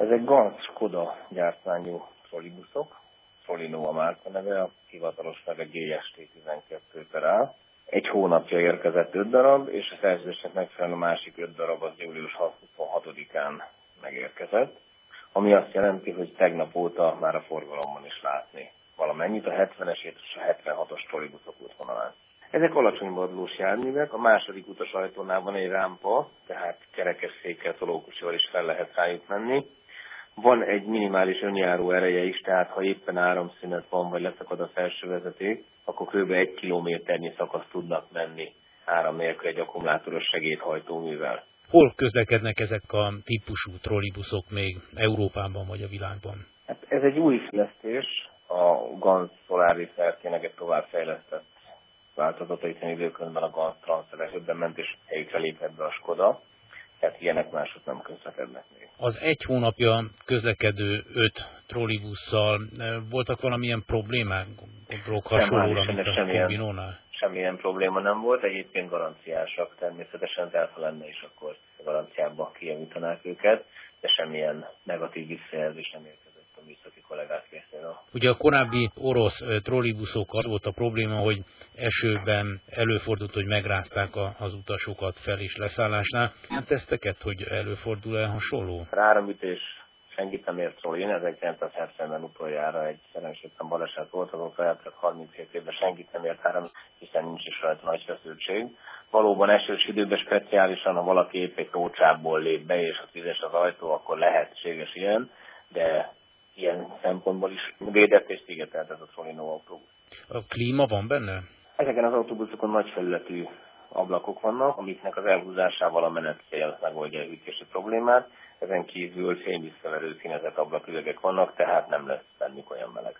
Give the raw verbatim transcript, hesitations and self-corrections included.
Ezek Ganz Skoda gyártmányú trollibuszok, Trollinó a márka neve, a hivatalos neve gé es té tizenkettő per á. Egy hónapja érkezett öt darab, és a szerződésnek megfelelően a másik öt darab az július huszonhatodikán megérkezett, ami azt jelenti, hogy tegnap óta már a forgalomban is látni valamennyit a hetvenes és a hetvenhatos trollibuszok útvonalán. Ezek alacsony padlós járművek, a második utasajtónál van egy rámpa, tehát kerekesszékkel, tolókocsival is fel lehet rájuk menni. Van egy minimális önjáró ereje is, tehát ha éppen áramszünet van, vagy leszakad a felső vezeték, akkor kb. egy kilométernyi szakaszt tudnak menni áram nélkül egy akkumulátoros segédhajtóművel. Hol közlekednek ezek a típusú trollibuszok még Európában vagy a világban? Hát ez egy új fejlesztés, a Ganz Solaris Kft-nek egy továbbfejlesztett változata, hiszen időközben a Ganz Transzeresőben ment és helyükre lépett be a Skoda, tehát ilyenek mások nem közlekednek még. Az egy hónapja közlekedő öt trollibusszal voltak valamilyen problémák? Gondolok hasonlóra, mint a Combinónál? Semmilyen probléma nem volt, egyébként garanciásak természetesen, tehát ha lenne is, akkor garanciába kijavítanák őket, de semmilyen negatív visszajelzés nem érkezett a műszaki kollégák részéről. Ugye a korábbi orosz trollibuszok az volt a probléma, hogy esőben előfordult, hogy megrázták az utasokat fel- és leszállásnál. Hát teszteket, hogy előfordul-e hasonló? Áramütés senkit nem ért Trollin, ezerkilencszázhetvenben utoljára egy szerencsétlen baleset volt, azóta eltelt harminchét évben senkit nem ért áram, hiszen nincs is rajta nagy feszültség. Valóban esős időben speciálisan, ha valaki épp egy tócsából lép be, és a vizes az ajtó, akkor lehetséges ilyen, de ilyen szempontból is védett és szigetelt ez a Trollinó autóbusz. A klíma van benne? Ezeken az autóbuszokon nagy felületű ablakok vannak, amiknek az elhúzásával a menetszél megoldja a hűtési problémát. Ezen kívül fényvisszaverő színezett ablaküvegek vannak, tehát nem lesz bennük olyan meleg.